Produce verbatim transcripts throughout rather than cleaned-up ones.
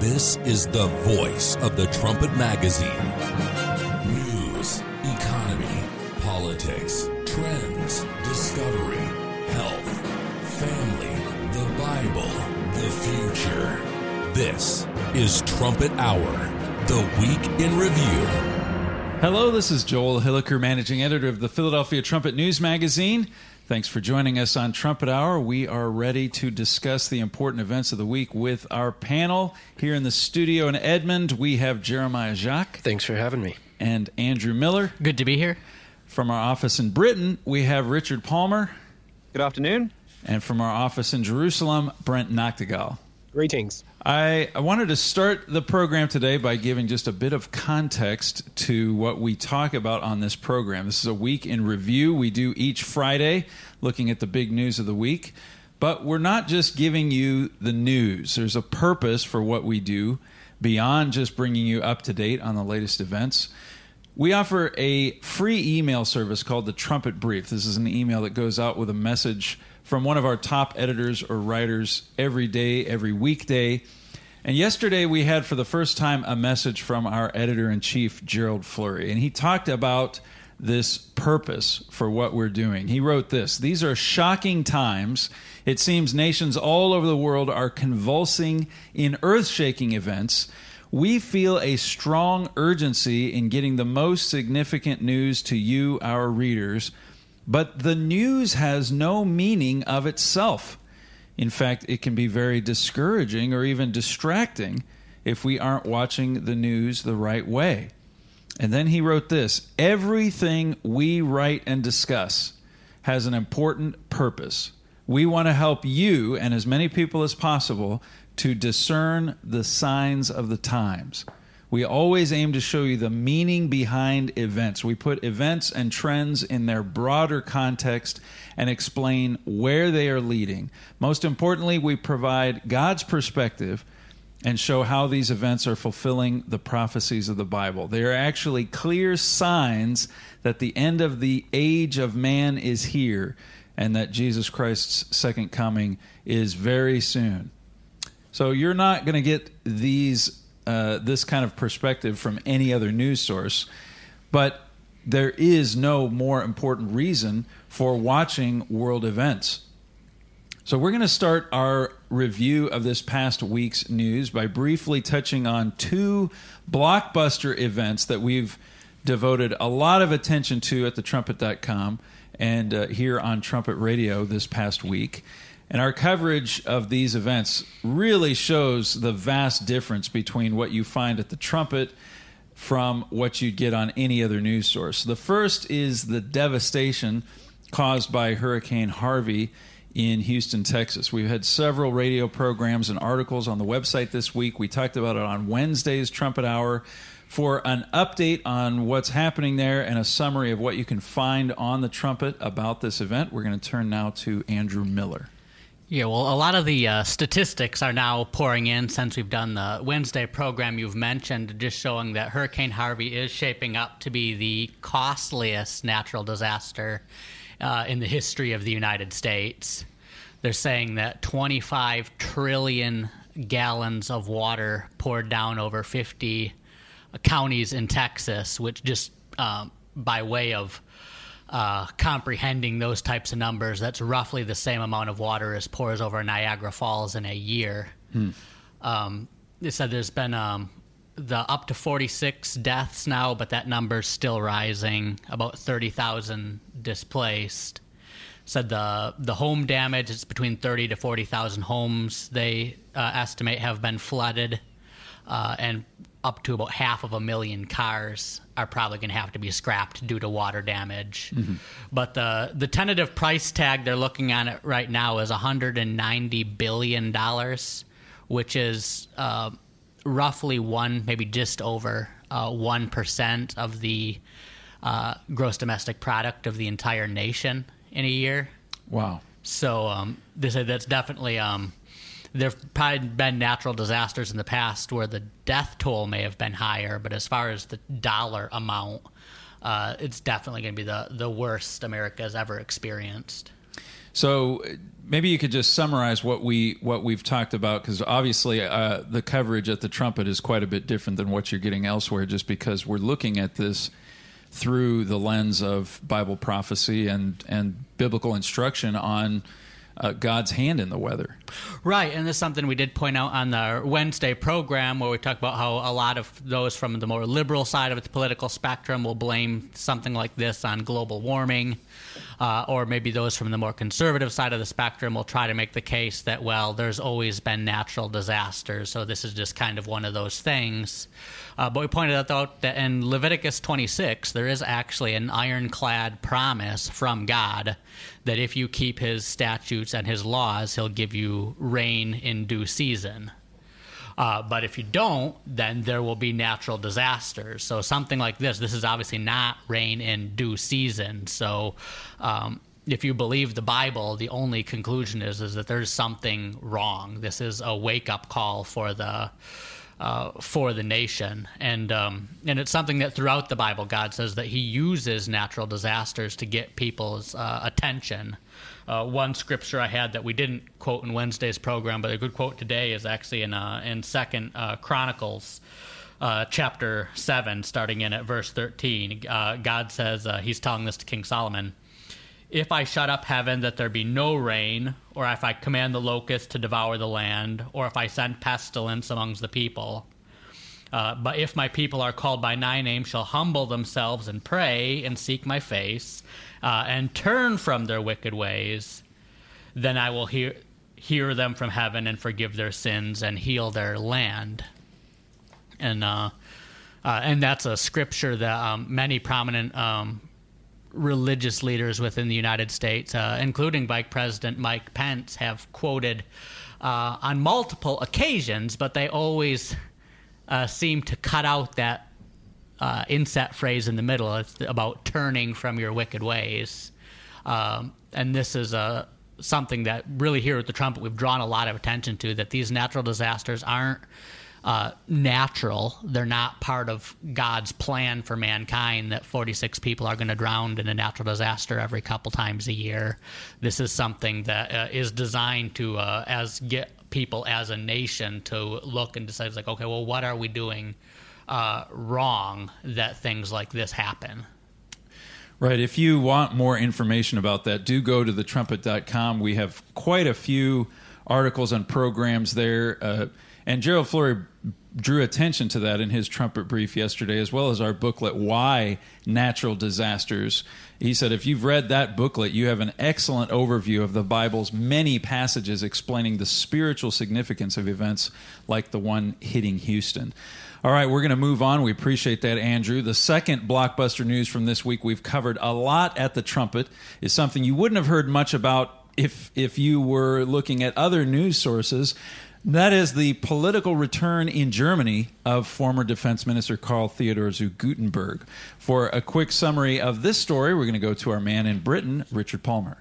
This is the voice of the Trumpet Magazine. News, economy, politics, trends, discovery, health, family, the Bible, the future. This is Trumpet Hour, the Week in Review. Hello, this is Joel Hilliker, managing editor of the Philadelphia Trumpet News Magazine. Thanks for joining us on Trumpet Hour. We are ready to discuss the important events of the week with our panel. Here in the studio in Edmond, we have Jeremiah Jacques. Thanks for having me. And Andrew Miller. Good to be here. From our office in Britain, we have Richard Palmer. Good afternoon. And from our office in Jerusalem, Brent Noctegal. Greetings. I, I wanted to start the program today by giving just a bit of context to what we talk about on this program. This is a week in review we do each Friday, looking at the big news of the week. But we're not just giving you the news. There's a purpose for what we do beyond just bringing you up to date on the latest events. We offer a free email service called the Trumpet Brief. This is an email that goes out with a message from one of our top editors or writers every day, every weekday. And yesterday we had for the first time a message from our editor-in-chief, Gerald Flurry. And he talked about this purpose for what we're doing. He wrote this: "These are shocking times. It seems nations all over the world are convulsing in earth-shaking events. We feel a strong urgency in getting the most significant news to you, our readers. But the news has no meaning of itself. In fact, it can be very discouraging or even distracting if we aren't watching the news the right way." And then he wrote this: "Everything we write and discuss has an important purpose. We want to help you and as many people as possible to discern the signs of the times. We always aim to show you the meaning behind events. We put events and trends in their broader context and explain where they are leading. Most importantly, we provide God's perspective and show how these events are fulfilling the prophecies of the Bible. They are actually clear signs that the end of the age of man is here and that Jesus Christ's second coming is very soon." So you're not going to get these Uh, this kind of perspective from any other news source, but there is no more important reason for watching world events. So we're going to start our review of this past week's news by briefly touching on two blockbuster events that we've devoted a lot of attention to at the trumpet dot com and uh, here on Trumpet Radio this past week. And our coverage of these events really shows the vast difference between what you find at the Trumpet from what you get on any other news source. The first is the devastation caused by Hurricane Harvey in Houston, Texas. We've had several radio programs and articles on the website this week. We talked about it on Wednesday's Trumpet Hour. For an update on what's happening there and a summary of what you can find on the Trumpet about this event, we're going to turn now to Andrew Miller. Yeah, well, a lot of the uh, statistics are now pouring in since we've done the Wednesday program you've mentioned, just showing that Hurricane Harvey is shaping up to be the costliest natural disaster uh, in the history of the United States. They're saying that twenty-five trillion gallons of water poured down over fifty counties in Texas, which just uh, by way of Uh, comprehending those types of numbers, that's roughly the same amount of water as pours over Niagara Falls in a year. Hmm. Um, they said there's been um, the up to forty-six deaths now, but that number's still rising, about thirty thousand displaced. Said the the home damage is between thirty to forty thousand homes they uh, estimate have been flooded, uh, and up to about half of a million cars are probably going to have to be scrapped due to water damage. Mm-hmm. But the the tentative price tag they're looking at it right now is one hundred ninety billion dollars, which is uh, roughly one, maybe just over uh, one percent of the uh, gross domestic product of the entire nation in a year. Wow. So um, they say that's definitely... Um, There have probably been natural disasters in the past where the death toll may have been higher, but as far as the dollar amount, uh, it's definitely going to be the, the worst America has ever experienced. So maybe you could just summarize what we what we've talked about, because obviously uh, the coverage at the Trumpet is quite a bit different than what you're getting elsewhere, just because we're looking at this through the lens of Bible prophecy and and biblical instruction on uh, God's hand in the weather. Right, and this is something we did point out on the Wednesday program, where we talk about how a lot of those from the more liberal side of the political spectrum will blame something like this on global warming, uh, or maybe those from the more conservative side of the spectrum will try to make the case that, well, there's always been natural disasters, so this is just kind of one of those things. Uh, but we pointed out that in Leviticus twenty-six, there is actually an ironclad promise from God that if you keep his statutes and his laws, he'll give you rain in due season. Uh, but if you don't, then there will be natural disasters. So something like this, this is obviously not rain in due season. So um, if you believe the Bible, the only conclusion is, is that there's something wrong. This is a wake-up call for the Uh, for the nation, and um, and it's something that throughout the Bible God says that he uses natural disasters to get people's uh, attention. Uh, one scripture I had that we didn't quote in Wednesday's program, but a good quote today is actually in uh, in Second uh, Chronicles uh, chapter seven, starting in at verse thirteen. Uh, God says, uh, he's telling this to King Solomon, "If I shut up heaven that there be no rain, or if I command the locust to devour the land, or if I send pestilence amongst the people, uh, but if my people are called by my name shall humble themselves and pray and seek my face, uh, and turn from their wicked ways, then I will hear hear them from heaven and forgive their sins and heal their land." And uh, uh, and that's a scripture that um, many prominent um, religious leaders within the United States, uh, including Vice President Mike Pence, have quoted uh, on multiple occasions, but they always uh, seem to cut out that uh, inset phrase in the middle. It's about turning from your wicked ways. Um, and this is uh, something that really here at the Trumpet we've drawn a lot of attention to, that these natural disasters aren't Uh, natural. They're not part of God's plan for mankind, that forty-six people are going to drown in a natural disaster every couple times a year. This is something that uh, is designed to uh, as get people as a nation to look and decide, like, okay, well, what are we doing uh, wrong that things like this happen? Right. If you want more information about that, do go to the trumpet dot com. We have quite a few articles and programs there. Uh, and Gerald Flurry drew attention to that in his Trumpet brief yesterday, as well as our booklet, Why Natural Disasters. He said if you've read that booklet, you have an excellent overview of the Bible's many passages explaining the spiritual significance of events like the one hitting Houston. All right, we're going to move on. We appreciate that, Andrew. The second blockbuster news from this week we've covered a lot at the Trumpet is something you wouldn't have heard much about if if you were looking at other news sources. That is the political return in Germany of former Defense Minister Karl Theodor zu Guttenberg. For a quick summary of this story, we're going to go to our man in Britain, Richard Palmer.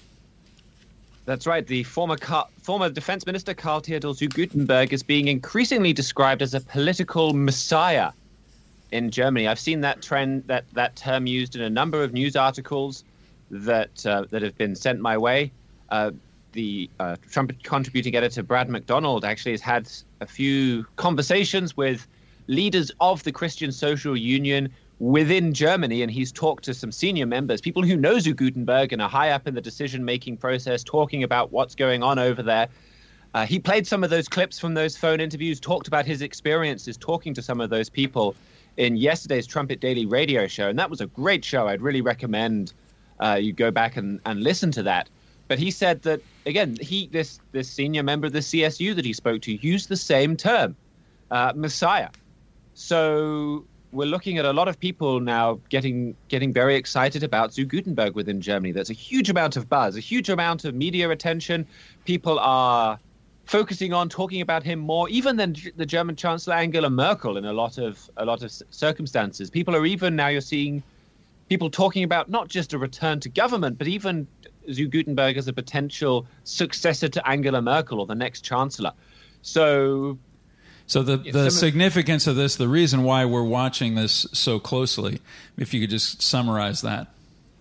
That's right. The former Car- former Defense Minister Karl Theodor zu Guttenberg is being increasingly described as a political messiah in Germany. I've seen that trend, that, that term used in a number of news articles that uh, that have been sent my way. Uh, The uh, Trumpet contributing editor Brad McDonald actually has had a few conversations with leaders of the Christian Social Union within Germany, and he's talked to some senior members, people who know zu Guttenberg and are high up in the decision-making process, talking about what's going on over there. Uh, he played some of those clips from those phone interviews, talked about his experiences talking to some of those people in yesterday's Trumpet Daily radio show, and that was a great show. I'd really recommend uh, you go back and, and listen to that. But he said that, again, he this this senior member of the C S U that he spoke to used the same term, uh, Messiah. So we're looking at a lot of people now getting getting very excited about zu Guttenberg within Germany. There's a huge amount of buzz, a huge amount of media attention. People are focusing on talking about him more, even than the German Chancellor Angela Merkel in a lot of a lot of circumstances. People are even now you're seeing people talking about not just a return to government, but even zu Guttenberg as a potential successor to Angela Merkel or the next chancellor. So, so the, the significance of this, the reason why we're watching this so closely, if you could just summarize that.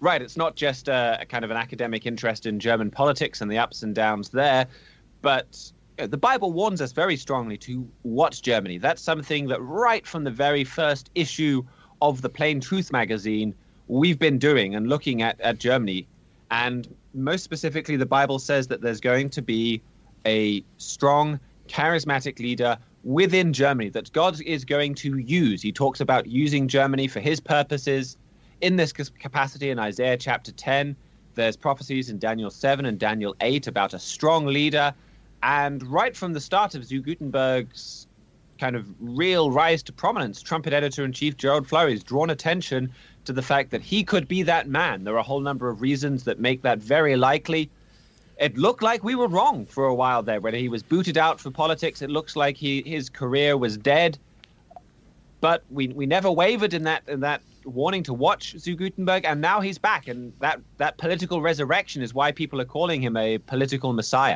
Right. It's not just a, a kind of an academic interest in German politics and the ups and downs there, but the Bible warns us very strongly to watch Germany. That's something that right from the very first issue of the Plain Truth magazine, we've been doing and looking at, at Germany. And most specifically, the Bible says that there's going to be a strong, charismatic leader within Germany that God is going to use. He talks about using Germany for his purposes. In this capacity, in Isaiah chapter ten, there's prophecies in Daniel seven and Daniel eight about a strong leader. And right from the start of Zu Gutenberg's kind of real rise to prominence, trumpet editor-in-chief Gerald Flurry has drawn attention to the fact that he could be that man. There are a whole number of reasons that make that very likely. It looked like we were wrong for a while there. When he was booted out for politics, it looks like he his career was dead. But we we never wavered in that in that warning to watch Zu Gutenberg, and now he's back. And that, that political resurrection is why people are calling him a political messiah.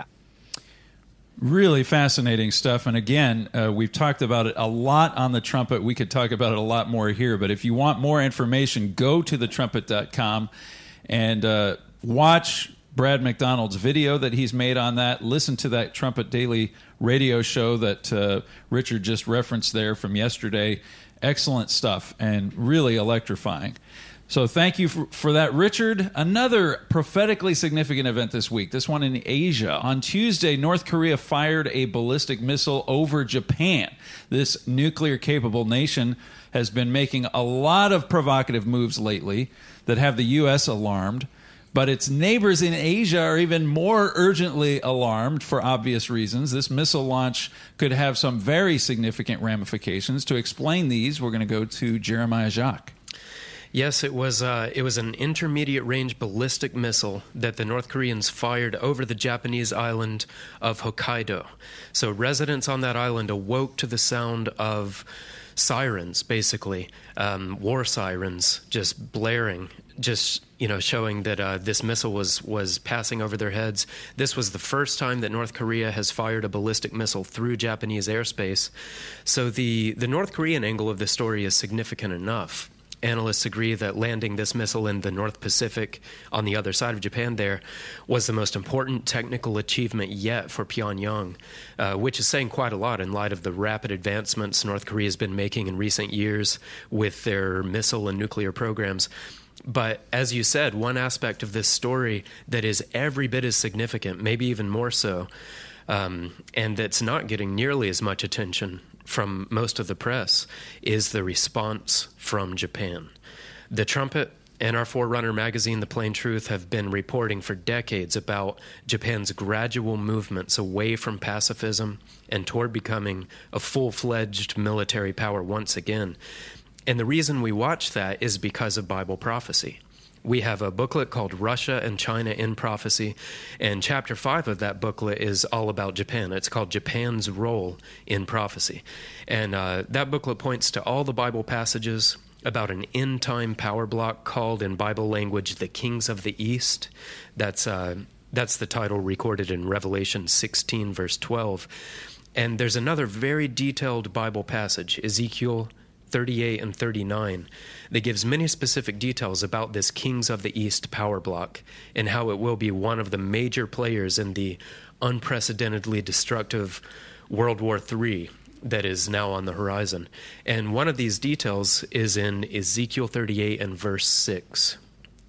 Really fascinating stuff. And again, uh, we've talked about it a lot on The Trumpet. We could talk about it a lot more here. But if you want more information, go to the trumpet dot com and uh, watch Brad McDonald's video that he's made on that. Listen to that Trumpet Daily radio show that uh, Richard just referenced there from yesterday. Excellent stuff and really electrifying. So thank you for, for that, Richard. Another prophetically significant event this week, this one in Asia. On Tuesday, North Korea fired a ballistic missile over Japan. This nuclear-capable nation has been making a lot of provocative moves lately that have the U S alarmed. But its neighbors in Asia are even more urgently alarmed for obvious reasons. This missile launch could have some very significant ramifications. To explain these, we're going to go to Jeremiah Jacques. Yes, it was uh, it was an intermediate-range ballistic missile that the North Koreans fired over the Japanese island of Hokkaido. So residents on that island awoke to the sound of sirens, basically, um, war sirens just blaring, just, you know, showing that uh, this missile was, was passing over their heads. This was the first time that North Korea has fired a ballistic missile through Japanese airspace. So the, the North Korean angle of this story is significant enough. Analysts agree that landing this missile in the North Pacific on the other side of Japan there was the most important technical achievement yet for Pyongyang, uh, which is saying quite a lot in light of the rapid advancements North Korea has been making in recent years with their missile and nuclear programs. But as you said, one aspect of this story that is every bit as significant, maybe even more so, um, and that's not getting nearly as much attention from most of the press, is the response from Japan. The Trumpet and our forerunner magazine, The Plain Truth, have been reporting for decades about Japan's gradual movements away from pacifism and toward becoming a full-fledged military power once again. And the reason we watch that is because of Bible prophecy. We have a booklet called Russia and China in Prophecy, and chapter five of that booklet is all about Japan. It's called Japan's Role in Prophecy. And uh, that booklet points to all the Bible passages about an end-time power block called in Bible language the Kings of the East. That's, uh, that's the title recorded in Revelation sixteen, verse twelve. And there's another very detailed Bible passage, Ezekiel thirty-eight and thirty-nine, that gives many specific details about this Kings of the East power block and how it will be one of the major players in the unprecedentedly destructive World War Three that is now on the horizon. And one of these details is in Ezekiel thirty-eight and verse six.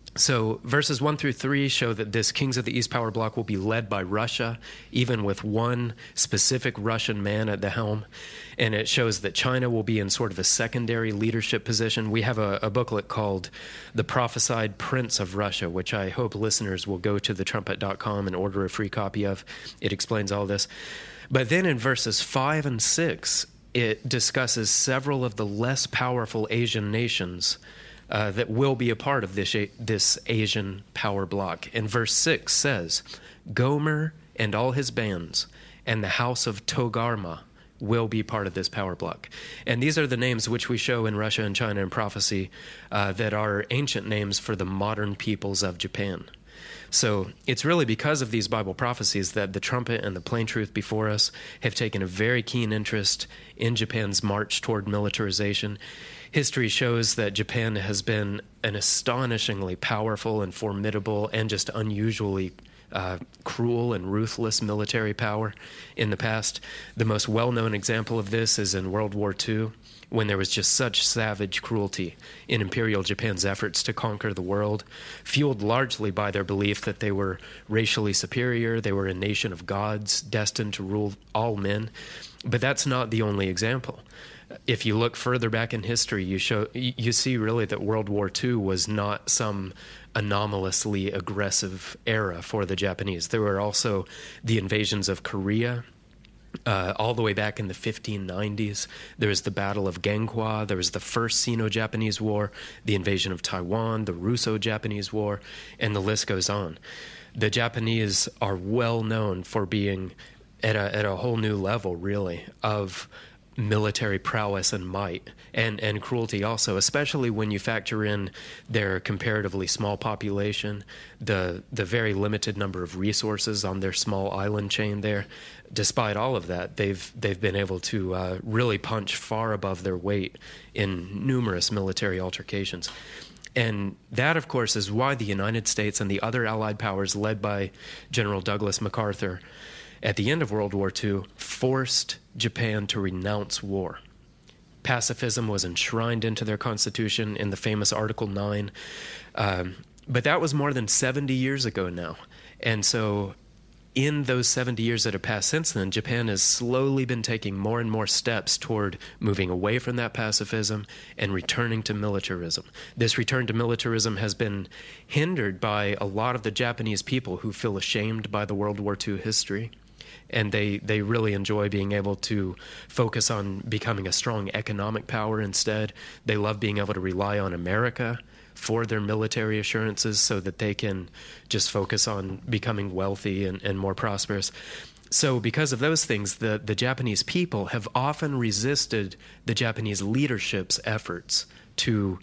So verses one through three show that this Kings of the East power block will be led by Russia, even with one specific Russian man at the helm. And it shows that China will be in sort of a secondary leadership position. We have a, a booklet called The Prophesied Prince of Russia, which I hope listeners will go to the trumpet dot com and order a free copy of. It explains all this. But then in verses five and six, it discusses several of the less powerful Asian nations Uh, that will be a part of this this Asian power block. And verse six says, Gomer and all his bands and the house of Togarma will be part of this power block. And these are the names which we show in Russia and China in prophecy uh, that are ancient names for the modern peoples of Japan. So it's really because of these Bible prophecies that the trumpet and the plain truth before us have taken a very keen interest in Japan's march toward militarization. History shows that Japan has been an astonishingly powerful and formidable and just unusually uh, cruel and ruthless military power in the past. The most well-known example of this is in World War Two, when there was just such savage cruelty in Imperial Japan's efforts to conquer the world, fueled largely by their belief that they were racially superior, they were a nation of gods destined to rule all men. But that's not the only example. If you look further back in history, you show you see really that World War Two was not some anomalously aggressive era for the Japanese. There were also the invasions of Korea, Uh, all the way back in the fifteen nineties. There was the Battle of Genghua. There was the First Sino-Japanese War, the invasion of Taiwan, the Russo-Japanese War, and the list goes on. The Japanese are well known for being at a, at a whole new level, really, of military prowess and might, and, and cruelty also, especially when you factor in their comparatively small population, the the very limited number of resources on their small island chain there. Despite all of that, they've they've been able to uh, really punch far above their weight in numerous military altercations. And that, of course, is why the United States and the other Allied powers led by General Douglas MacArthur at the end of World War Two forced Japan to renounce war. Pacifism was enshrined into their constitution in the famous Article nine. Um, but that was more than seventy years ago now. And so in those seventy years that have passed since then, Japan has slowly been taking more and more steps toward moving away from that pacifism and returning to militarism. This return to militarism has been hindered by a lot of the Japanese people who feel ashamed by the World War Two history. And they, they really enjoy being able to focus on becoming a strong economic power instead. They love being able to rely on America for their military assurances so that they can just focus on becoming wealthy and, and more prosperous. So because of those things, the, the Japanese people have often resisted the Japanese leadership's efforts to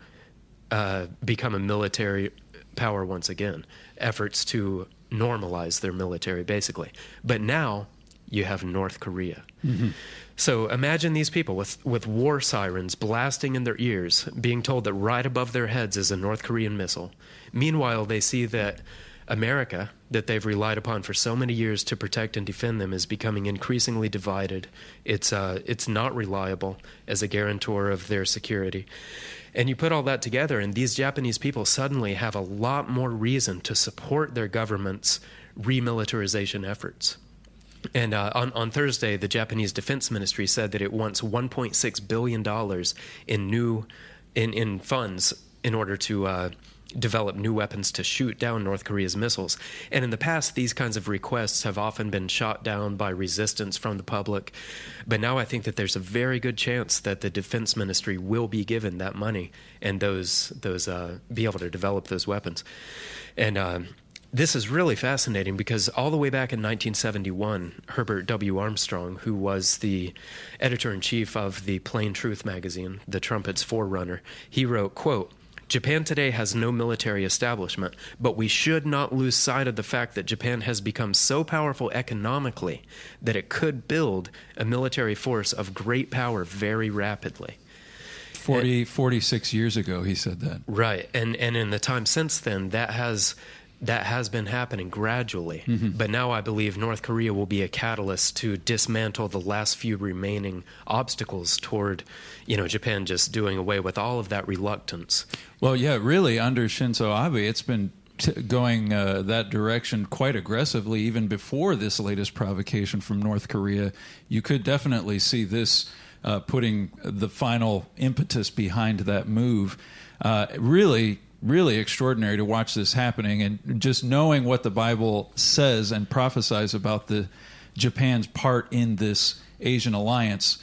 uh, become a military power once again, efforts to normalize their military, basically. But now you have North Korea. Mm-hmm. So imagine these people with, with war sirens blasting in their ears, being told that right above their heads is a North Korean missile. Meanwhile, they see that America, that they've relied upon for so many years to protect and defend them, is becoming increasingly divided. It's uh, it's not reliable as a guarantor of their security. And you put all that together, and these Japanese people suddenly have a lot more reason to support their government's remilitarization efforts. And uh, on, on Thursday, the Japanese Defense Ministry said that it wants one point six billion dollars in new in, in funds in order to uh, develop new weapons to shoot down North Korea's missiles. And in the past, these kinds of requests have often been shot down by resistance from the public. But now I think that there's a very good chance that the Defense Ministry will be given that money and those those uh, be able to develop those weapons. And uh, this is really fascinating because all the way back in nineteen seventy-one, Herbert W. Armstrong, who was the editor-in-chief of the Plain Truth magazine, the Trumpet's forerunner, he wrote, quote, "Japan today has no military establishment, but we should not lose sight of the fact that Japan has become so powerful economically that it could build a military force of great power very rapidly." forty, and, forty-six years ago, he said that. Right. And, and in the time since then, that has... That has been happening gradually. Mm-hmm. But now I believe North Korea will be a catalyst to dismantle the last few remaining obstacles toward, you know, Japan just doing away with all of that reluctance. Well, yeah, really, under Shinzo Abe, it's been t- going uh, that direction quite aggressively. Even before this latest provocation from North Korea, you could definitely see this uh, putting the final impetus behind that move. Uh, really... Really extraordinary to watch this happening, and just knowing what the Bible says and prophesies about the Japan's part in this Asian alliance.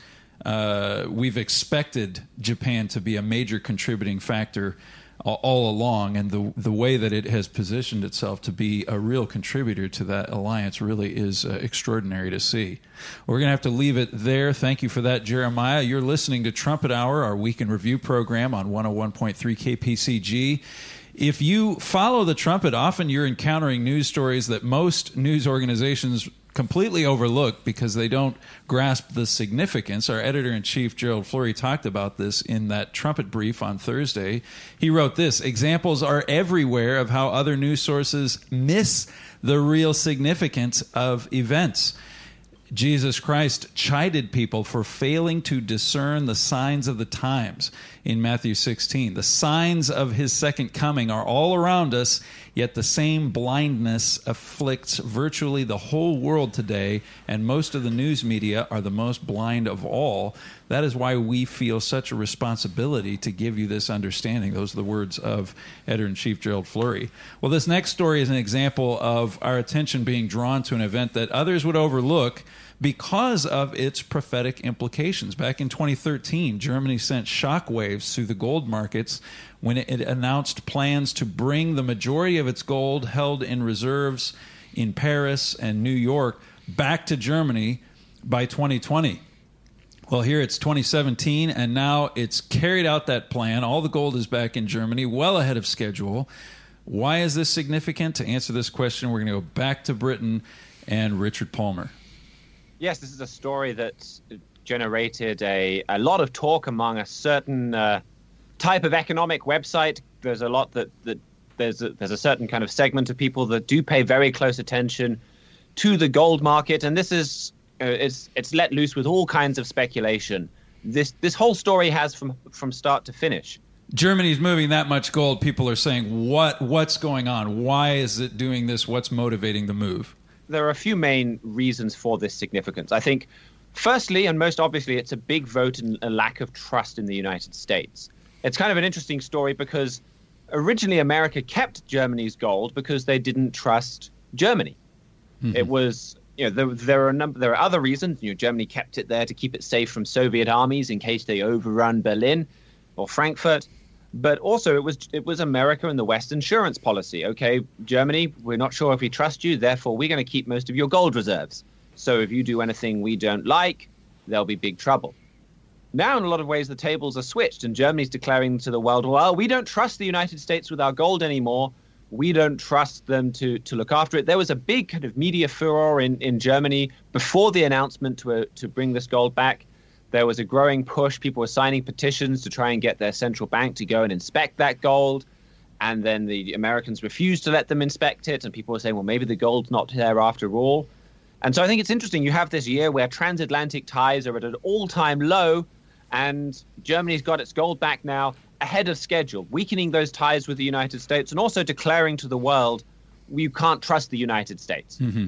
Uh, we've expected Japan to be a major contributing factor all, all along, and the the way that it has positioned itself to be a real contributor to that alliance really is uh, extraordinary to see. We're going to have to leave it there. Thank you for that, Jeremiah. You're listening to Trumpet Hour, our week in review program on one oh one point three K P C G. If you follow the Trumpet, often you're encountering news stories that most news organizations completely overlook because they don't grasp the significance. Our editor-in-chief, Gerald Flurry, talked about this in that Trumpet brief on Thursday. He wrote this: examples are everywhere of how other news sources miss the real significance of events. Jesus Christ chided people for failing to discern the signs of the times in Matthew sixteen. The signs of his second coming are all around us, yet the same blindness afflicts virtually the whole world today, and most of the news media are the most blind of all. That is why we feel such a responsibility to give you this understanding. Those are the words of Editor-in-Chief Gerald Flurry. Well, this next story is an example of our attention being drawn to an event that others would overlook because of its prophetic implications. Back in twenty thirteen, Germany sent shockwaves through the gold markets when it announced plans to bring the majority of its gold held in reserves in Paris and New York back to Germany by twenty twenty. Well, here it's twenty seventeen, and now it's carried out that plan. All the gold is back in Germany, well ahead of schedule. Why is this significant? To answer this question, we're going to go back to Britain and Richard Palmer. Yes, this is a story that generated a, a lot of talk among a certain uh, type of economic website. There's a lot that, that there's a, there's a certain kind of segment of people that do pay very close attention to the gold market, and this is uh, it's it's let loose with all kinds of speculation. This this whole story has from from start to finish. Germany's moving that much gold. People are saying, "What what's going on? Why is it doing this? What's motivating the move?" There are a few main reasons for this significance. I think, firstly, and most obviously, it's a big vote in a lack of trust in the United States. It's kind of an interesting story because originally America kept Germany's gold because they didn't trust Germany. Mm-hmm. It was, you know, there, there are a number, there are other reasons. You know, Germany kept it there to keep it safe from Soviet armies in case they overrun Berlin or Frankfurt. But also, it was it was America and the West insurance policy. Okay, Germany, we're not sure if we trust you, therefore we're going to keep most of your gold reserves. So if you do anything we don't like, there'll be big trouble. Now, in a lot of ways, the tables are switched, and Germany's declaring to the world, well, we don't trust the United States with our gold anymore. We don't trust them to, to look after it. There was a big kind of media furor in, in Germany before the announcement to, uh, to bring this gold back. There was a growing push. People were signing petitions to try and get their central bank to go and inspect that gold. And then the Americans refused to let them inspect it. And people were saying, well, maybe the gold's not there after all. And so I think it's interesting. You have this year where transatlantic ties are at an all-time low, and Germany's got its gold back now ahead of schedule, weakening those ties with the United States and also declaring to the world, you can't trust the United States. Mm-hmm.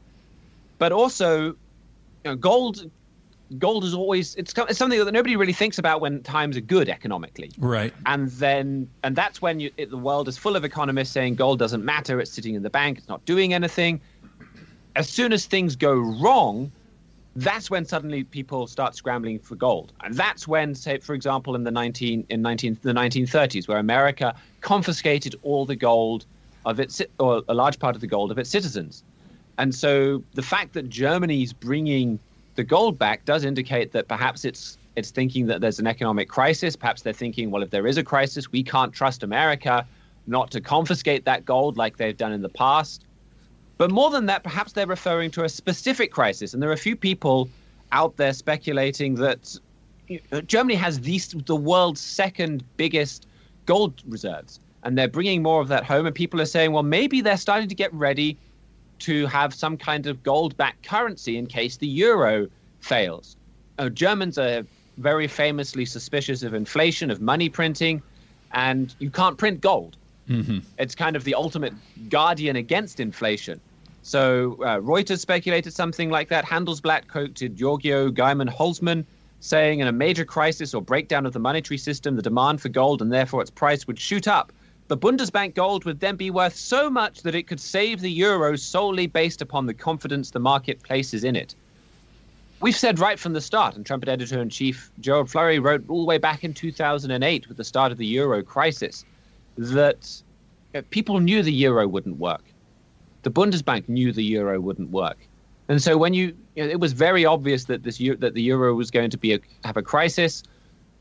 But also, you know, gold... Gold is always it's, it's something that nobody really thinks about when times are good economically. Right. And then and that's when you, it, the world is full of economists saying gold doesn't matter. It's sitting in the bank. It's not doing anything. As soon as things go wrong, that's when suddenly people start scrambling for gold. And that's when, say, for example, in the nineteen in nineteen the nineteen thirties, where America confiscated all the gold of its or a large part of the gold of its citizens. And so the fact that Germany's bringing the gold back does indicate that perhaps it's it's thinking that there's an economic crisis. Perhaps they're thinking, well, if there is a crisis, we can't trust America not to confiscate that gold like they've done in the past. But more than that, perhaps they're referring to a specific crisis. And there are a few people out there speculating that you know, Germany has the, the world's second biggest gold reserves. And they're bringing more of that home. And people are saying, well, maybe they're starting to get ready to have some kind of gold-backed currency in case the euro fails. Uh, Germans are very famously suspicious of inflation, of money printing, and you can't print gold. Mm-hmm. It's kind of the ultimate guardian against inflation. So uh, Reuters speculated something like that. Handelsblatt quoted Giorgio Geiman-Holzmann saying in a major crisis or breakdown of the monetary system, the demand for gold and therefore its price would shoot up. The Bundesbank gold would then be worth so much that it could save the euro solely based upon the confidence the market places in it. We've said right from the start, and Trumpet editor-in-chief Gerald Flurry wrote all the way back in two thousand eight with the start of the euro crisis, that people knew the euro wouldn't work. The Bundesbank knew the euro wouldn't work. And so when you, you know, it was very obvious that this that the euro was going to be a, have a crisis.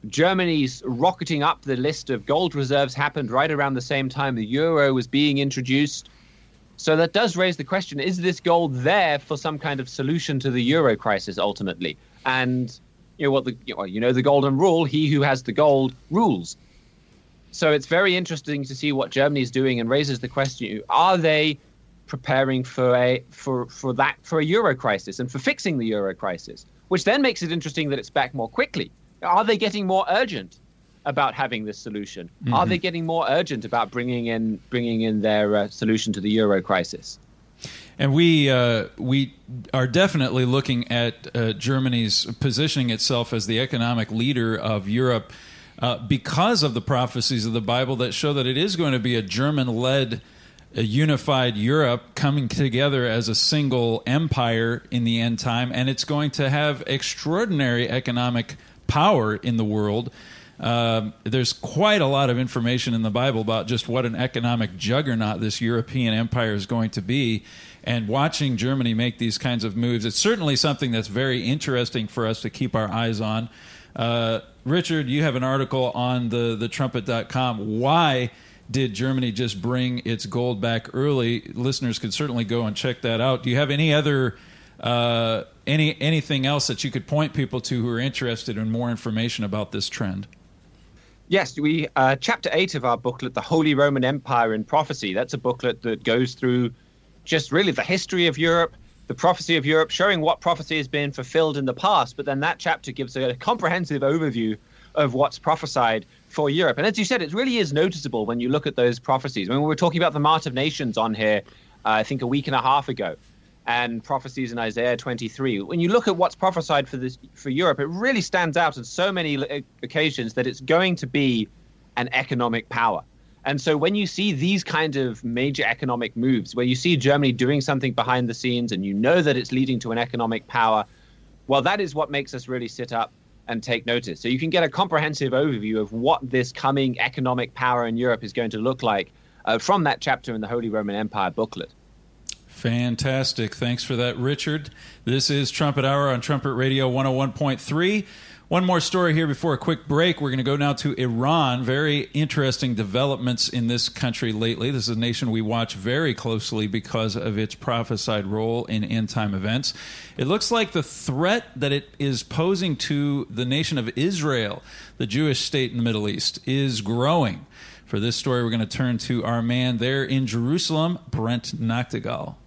Germany's rocketing up the list of gold reserves happened right around the same time the euro was being introduced. So that does raise the question, is this gold there for some kind of solution to the euro crisis ultimately? And you know what the you know, you know the golden rule, he who has the gold rules. So it's very interesting to see what Germany is doing, and raises the question, are they preparing for a for for that for a euro crisis and for fixing the euro crisis, which then makes it interesting that it's back more quickly. Are they getting more urgent about having this solution? Mm-hmm. Are they getting more urgent about bringing in bringing in their uh, solution to the euro crisis? And we uh, we are definitely looking at uh, Germany's positioning itself as the economic leader of Europe uh, because of the prophecies of the Bible that show that it is going to be a German-led, a unified Europe coming together as a single empire in the end time, and it's going to have extraordinary economic power in the world. Uh, there's quite a lot of information in the Bible about just what an economic juggernaut this European empire is going to be. And watching Germany make these kinds of moves, it's certainly something that's very interesting for us to keep our eyes on. Uh, Richard, you have an article on the, the trumpet dot com. Why did Germany just bring its gold back early? Listeners could certainly go and check that out. Do you have any other uh, any anything else that you could point people to who are interested in more information about this trend? Yes, we uh, chapter eight of our booklet, The Holy Roman Empire in Prophecy. That's a booklet that goes through just really the history of Europe, the prophecy of Europe, showing what prophecy has been fulfilled in the past. But then that chapter gives a comprehensive overview of what's prophesied for Europe. And as you said, it really is noticeable when you look at those prophecies. I mean, we were talking about the Mart of Nations on here, uh, I think a week and a half ago, and prophecies in Isaiah twenty-three. When you look at what's prophesied for this for Europe, it really stands out on so many occasions that it's going to be an economic power. And so when you see these kind of major economic moves, where you see Germany doing something behind the scenes and you know that it's leading to an economic power, well, that is what makes us really sit up and take notice. So you can get a comprehensive overview of what this coming economic power in Europe is going to look like uh, from that chapter in the Holy Roman Empire booklet. Fantastic. Thanks for that, Richard. This is Trumpet Hour on Trumpet Radio one oh one point three. One more story here before a quick break. We're going to go now to Iran. Very interesting developments in this country lately. This is a nation we watch very closely because of its prophesied role in end-time events. It looks like the threat that it is posing to the nation of Israel, the Jewish state in the Middle East, is growing. For this story, we're going to turn to our man there in Jerusalem, Brent Noctegal.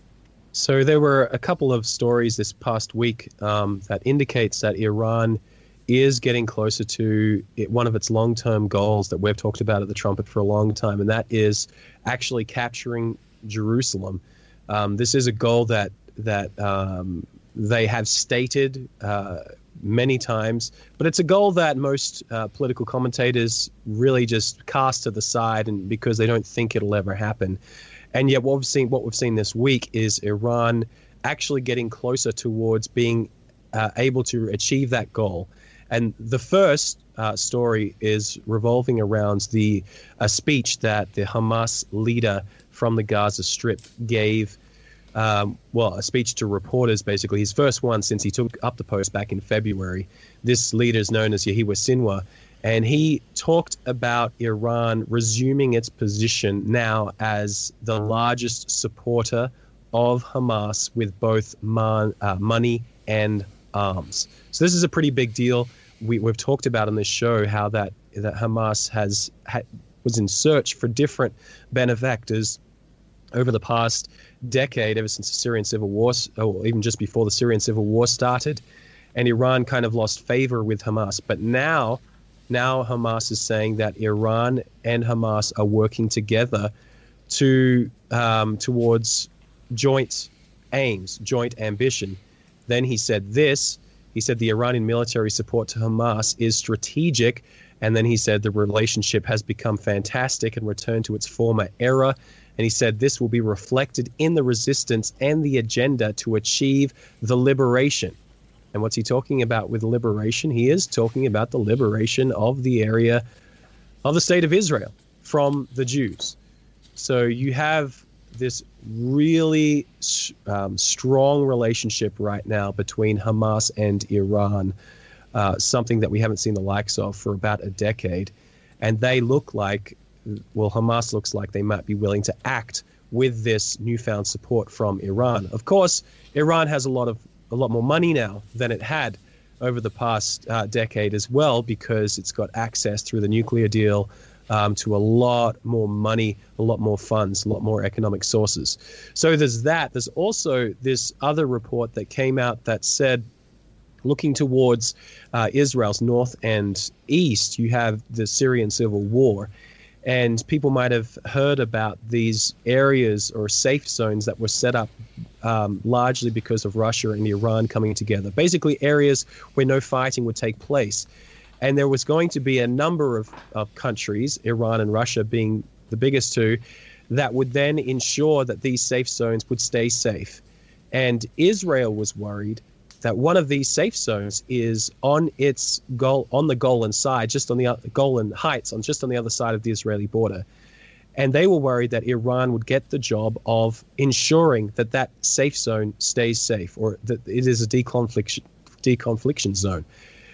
So there were a couple of stories this past week um, that indicates that Iran is getting closer to it, one of its long-term goals that we've talked about at the Trumpet for a long time, and that is actually capturing Jerusalem. Um, this is a goal that that um, they have stated uh, many times, but it's a goal that most uh, political commentators really just cast to the side, and because they don't think it'll ever happen. And yet, what we've seen, what we've seen this week is Iran actually getting closer towards being uh, able to achieve that goal. And the first uh, story is revolving around the a speech that the Hamas leader from the Gaza Strip gave. Um, well, a speech to reporters, basically his first one since he took up the post back in February. This leader is known as Yahya Sinwar. And he talked about Iran resuming its position now as the largest supporter of Hamas with both man, uh, money and arms. So this is a pretty big deal. We, we've talked about on this show how that, that Hamas has ha, was in search for different benefactors over the past decade, ever since the Syrian civil war, or even just before the Syrian civil war started. And Iran kind of lost favor with Hamas. But now... Now Hamas is saying that Iran and Hamas are working together to um, towards joint aims, joint ambition. Then he said this. He said the Iranian military support to Hamas is strategic. And then he said the relationship has become fantastic and returned to its former era. And he said this will be reflected in the resistance and the agenda to achieve the liberation. And what's he talking about with liberation? He is talking about the liberation of the area of the state of Israel from the Jews. So you have this really um, strong relationship right now between Hamas and Iran. uh, something that we haven't seen the likes of for about a decade. And they look like, well, Hamas looks like they might be willing to act with this newfound support from Iran. Of course, Iran has a lot of a lot more money now than it had over the past uh, decade as well, because it's got access through the nuclear deal um, to a lot more money, a lot more funds, a lot more economic sources. So there's that. There's also this other report that came out that said, looking towards uh, Israel's north and east, you have the Syrian civil war. And people might have heard about these areas or safe zones that were set up um, largely because of Russia and Iran coming together. Basically areas where no fighting would take place. And there was going to be a number of, of countries, Iran and Russia being the biggest two, that would then ensure that these safe zones would stay safe. And Israel was worried that one of these safe zones is on its goal on the Golan side, just on the Golan Heights, on just on the other side of the Israeli border. And they were worried that Iran would get the job of ensuring that that safe zone stays safe, or that it is a deconfliction, deconfliction zone.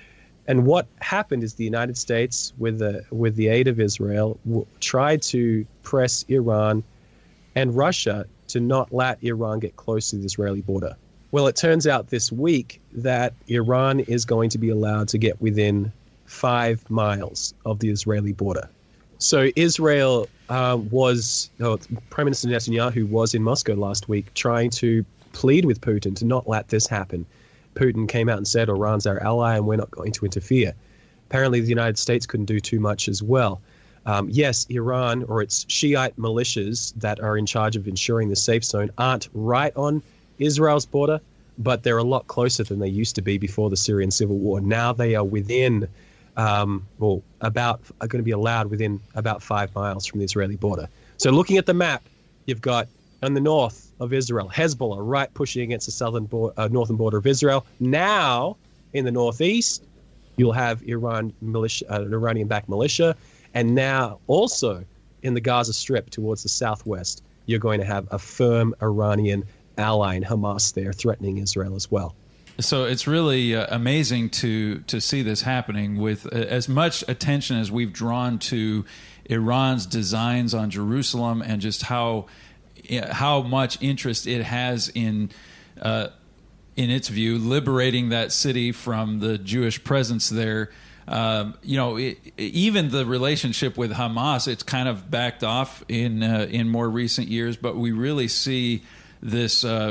And what happened is the United States, with the with the aid of Israel, w- tried to press Iran and Russia to not let Iran get close to the Israeli border. Well, it turns out this week that Iran is going to be allowed to get within five miles of the Israeli border. So Israel uh, was, oh, Prime Minister Netanyahu was in Moscow last week trying to plead with Putin to not let this happen. Putin came out and said, Iran's our ally and we're not going to interfere. Apparently, the United States couldn't do too much as well. Um, yes, Iran or its Shiite militias that are in charge of ensuring the safe zone aren't right on Israel's border, but they're a lot closer than they used to be before the Syrian civil war. Now they are within, um, well, about, are going to be allowed within about five miles from the Israeli border. So looking at the map, you've got on the north of Israel, Hezbollah right pushing against the southern bo- uh, northern border of Israel. Now in the northeast, you'll have Iran militia, uh, an Iranian-backed militia, and now also in the Gaza Strip towards the southwest, you're going to have a firm Iranian ally in Hamas there threatening Israel as well. So it's really uh, amazing to to see this happening with uh, as much attention as we've drawn to Iran's designs on Jerusalem and just how uh, how much interest it has in uh, in its view liberating that city from the Jewish presence there. Um, you know, it, even the relationship with Hamas, it's kind of backed off in uh, in more recent years, but we really see this uh,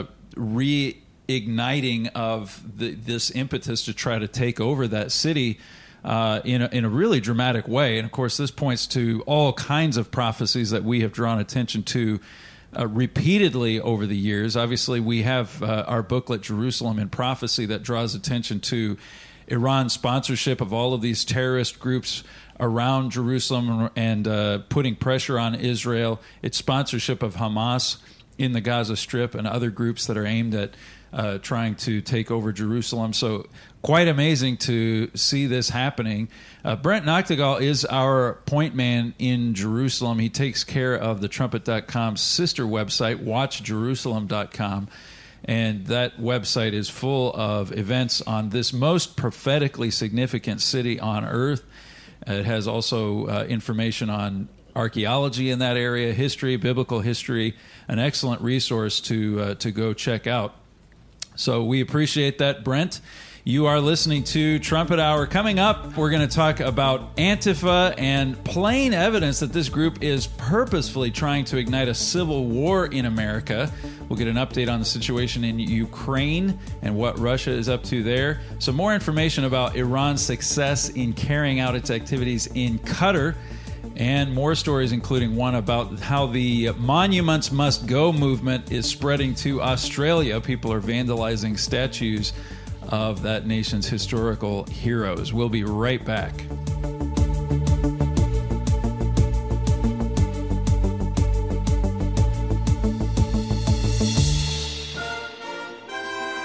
reigniting of the, this impetus to try to take over that city uh, in, a, in a really dramatic way. And, of course, this points to all kinds of prophecies that we have drawn attention to uh, repeatedly over the years. Obviously, we have uh, our booklet, Jerusalem in Prophecy, that draws attention to Iran's sponsorship of all of these terrorist groups around Jerusalem and uh, putting pressure on Israel, its sponsorship of Hamas in the Gaza Strip and other groups that are aimed at uh, trying to take over Jerusalem. So quite amazing to see this happening. Uh, Brent Noctegal is our point man in Jerusalem. He takes care of the trumpet dot com's sister website, watch jerusalem dot com. And that website is full of events on this most prophetically significant city on earth. It has also uh, information on archaeology in that area, history, biblical history, an excellent resource to uh, to go check out. So we appreciate that, Brent. You are listening to Trumpet Hour. Coming up, we're going to talk about Antifa and plain evidence that this group is purposefully trying to ignite a civil war in America. We'll get an update on the situation in Ukraine and what Russia is up to there. Some more information about Iran's success in carrying out its activities in Qatar. And more stories, including one about how the Monuments Must Go movement is spreading to Australia. People are vandalizing statues of that nation's historical heroes. We'll be right back.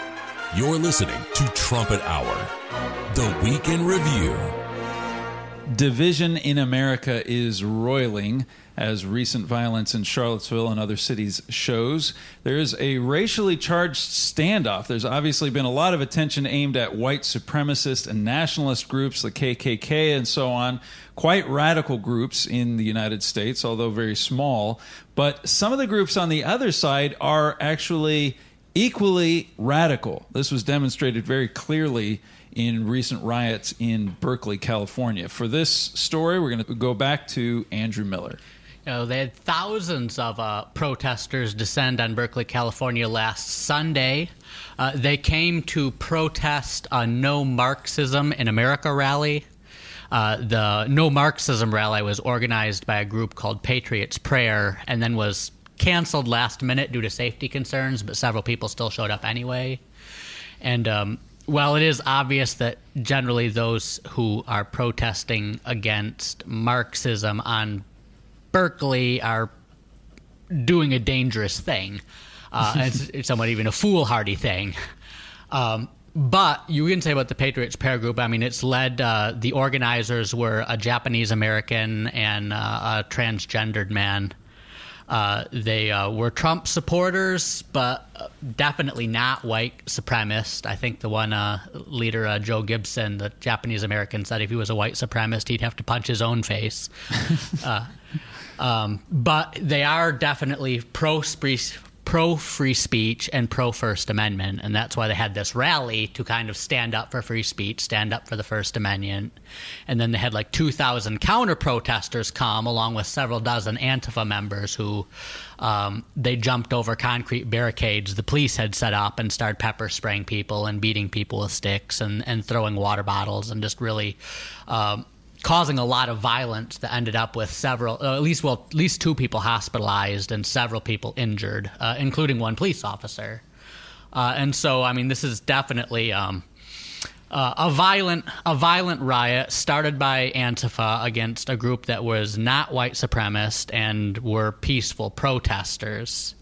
You're listening to Trumpet Hour, the Week in Review. Division in America is roiling, as recent violence in Charlottesville and other cities shows. There is a racially charged standoff. There's obviously been a lot of attention aimed at white supremacist and nationalist groups, the K K K and so on, quite radical groups in the United States, although very small. But some of the groups on the other side are actually equally radical. This was demonstrated very clearly in recent riots in Berkeley, California. For this story, we're going to go back to Andrew Miller. You know, they had thousands of uh, protesters descend on Berkeley, California last Sunday. Uh, they came to protest a No Marxism in America rally. Uh, the No Marxism rally was organized by a group called Patriots Prayer and then was canceled last minute due to safety concerns, but several people still showed up anyway. And um, while it is obvious that generally those who are protesting against Marxism on Berkeley are doing a dangerous thing. Uh, it's, it's somewhat even a foolhardy thing. Um, but you can say about the Patriots Prayer Group, I mean, it's led, uh, the organizers were a Japanese American and uh, a transgendered man. Uh, they uh, were Trump supporters, but definitely not white supremacist. I think the one uh, leader, uh, Joe Gibson, the Japanese American, said if he was a white supremacist, he'd have to punch his own face. uh, um, but they are definitely pro-free, pro-free speech and pro-First Amendment, and that's why they had this rally to kind of stand up for free speech, stand up for the First Amendment. And then they had like two thousand counter-protesters come, along with several dozen Antifa members who um, they jumped over concrete barricades the police had set up and started pepper spraying people and beating people with sticks and, and throwing water bottles and just really um, causing a lot of violence that ended up with several, uh, at least well, at least two people hospitalized and several people injured, uh, including one police officer. Uh, and so, I mean, this is definitely um, uh, a violent, a violent riot started by Antifa against a group that was not white supremacist and were peaceful protesters.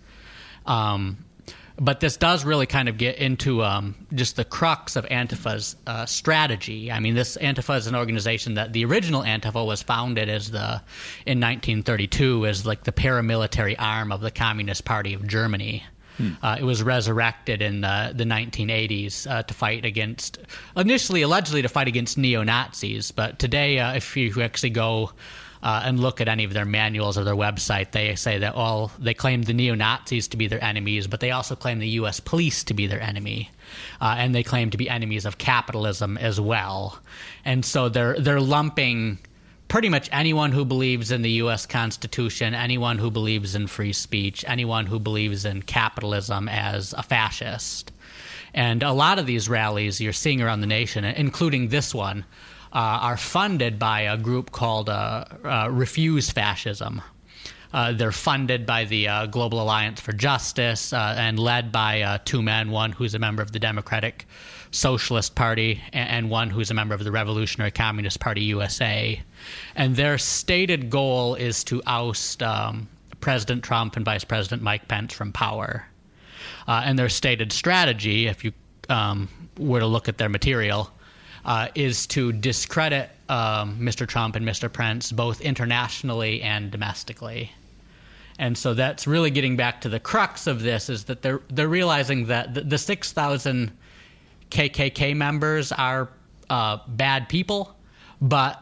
Um, But this does really kind of get into um, just the crux of Antifa's uh, strategy. I mean, this Antifa is an organization that the original Antifa was founded as the in nineteen thirty-two as like the paramilitary arm of the Communist Party of Germany. Hmm. Uh, it was resurrected in the, the nineteen eighties uh, to fight against, initially allegedly to fight against neo-Nazis. But today, uh, if you actually go Uh, and look at any of their manuals or their website, they say that all they claim the neo-Nazis to be their enemies, but they also claim the U S police to be their enemy, uh, and they claim to be enemies of capitalism as well. And so they're they're lumping pretty much anyone who believes in the U S Constitution, anyone who believes in free speech, anyone who believes in capitalism as a fascist. And a lot of these rallies you're seeing around the nation, including this one, Uh, are funded by a group called uh, uh, Refuse Fascism. Uh, they're funded by the uh, Global Alliance for Justice uh, and led by uh, two men, one who's a member of the Democratic Socialist Party and, and one who's a member of the Revolutionary Communist Party U S A. And their stated goal is to oust um, President Trump and Vice President Mike Pence from power. Uh, and their stated strategy, if you um, were to look at their material, Uh, is to discredit um, Mister Trump and Mister Pence both internationally and domestically. And so that's really getting back to the crux of this, is that they're they're realizing that the, the six thousand K K K members are uh, bad people, but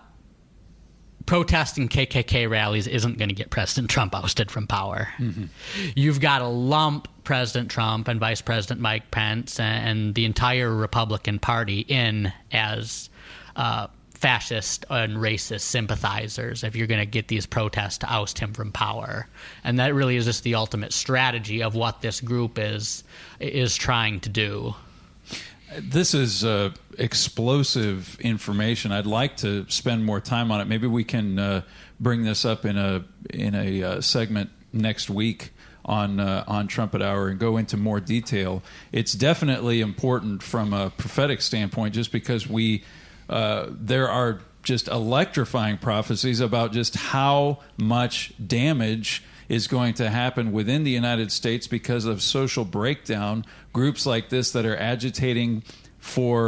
protesting K K K rallies isn't going to get President Trump ousted from power. Mm-hmm. You've got to lump President Trump and Vice President Mike Pence and, and the entire Republican Party in as uh, fascist and racist sympathizers if you're going to get these protests to oust him from power. And that really is just the ultimate strategy of what this group is is trying to do. This is uh, explosive information. I'd like to spend more time on it. Maybe we can uh, bring this up in a in a uh, segment next week on uh, on Trumpet Hour and go into more detail. It's definitely important from a prophetic standpoint, just because we uh, there are just electrifying prophecies about just how much damage is going to happen within the United States because of social breakdown. Groups like this that are agitating for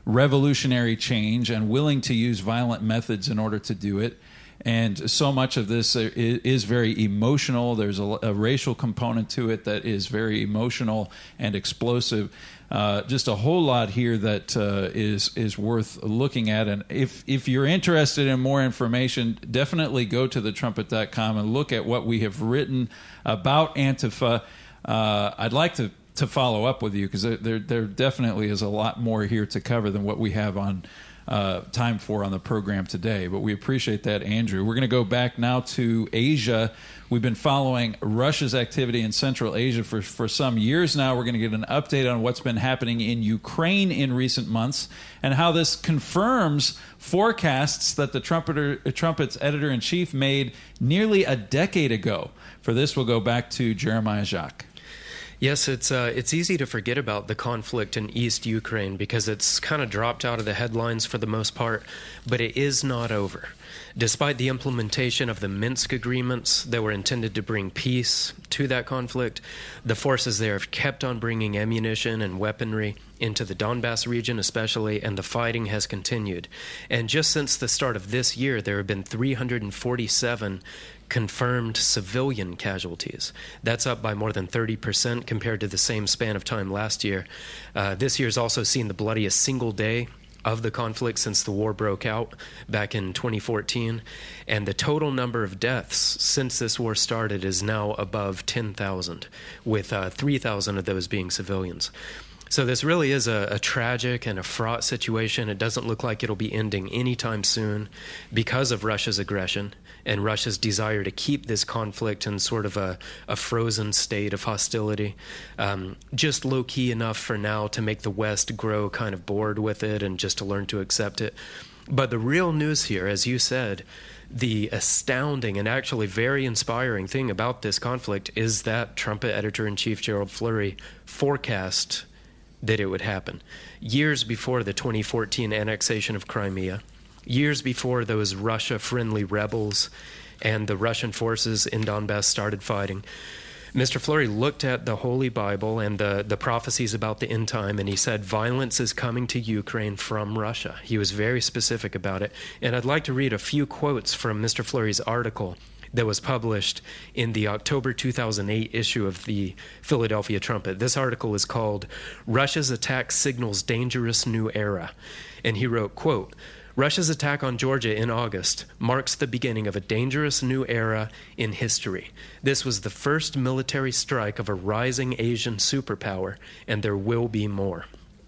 revolutionary change and willing to use violent methods in order to do it. And so much of this is very emotional. There's a, a racial component to it that is very emotional and explosive. Uh, just a whole lot here that uh, is is worth looking at. And if if you're interested in more information, definitely go to the trumpet dot com and look at what we have written about Antifa. Uh, I'd like to, to follow up with you because there, there there definitely is a lot more here to cover than what we have on Uh, time for on the program today, but we appreciate that, Andrew. We're going to go back now to Asia. We've been following Russia's activity in Central Asia for, for some years now. We're going to get an update on what's been happening in Ukraine in recent months and how this confirms forecasts that the Trumpeter, Trumpet's editor-in-chief made nearly a decade ago. For this, we'll go back to Jeremiah Jacques. Yes, it's uh, it's easy to forget about the conflict in East Ukraine because it's kind of dropped out of the headlines for the most part, but it is not over. Despite the implementation of the Minsk agreements that were intended to bring peace to that conflict, the forces there have kept on bringing ammunition and weaponry into the Donbass region especially, and the fighting has continued. And just since the start of this year, there have been three hundred forty-seven confirmed civilian casualties. That's up by more than thirty percent compared to the same span of time last year. Uh, this year's also seen the bloodiest single day of the conflict since the war broke out back in twenty fourteen, and the total number of deaths since this war started is now above ten thousand, with uh, three thousand of those being civilians. So this really is a, a tragic and a fraught situation. It doesn't look like it'll be ending anytime soon because of Russia's aggression and Russia's desire to keep this conflict in sort of a, a frozen state of hostility, um, just low-key enough for now to make the West grow kind of bored with it and just to learn to accept it. But the real news here, as you said, the astounding and actually very inspiring thing about this conflict is that Trumpet editor-in-chief Gerald Flurry forecast that it would happen. Years before the twenty fourteen annexation of Crimea, years before those Russia-friendly rebels and the Russian forces in Donbass started fighting, Mister Flurry looked at the Holy Bible and the, the prophecies about the end time, and he said, violence is coming to Ukraine from Russia. He was very specific about it. And I'd like to read a few quotes from Mister Flurry's article that was published in the October two thousand eight issue of the Philadelphia Trumpet. This article is called Russia's Attack Signals Dangerous New Era. And he wrote, quote, Russia's attack on Georgia in August marks the beginning of a dangerous new era in history. This was the first military strike of a rising Asian superpower, and there will be more.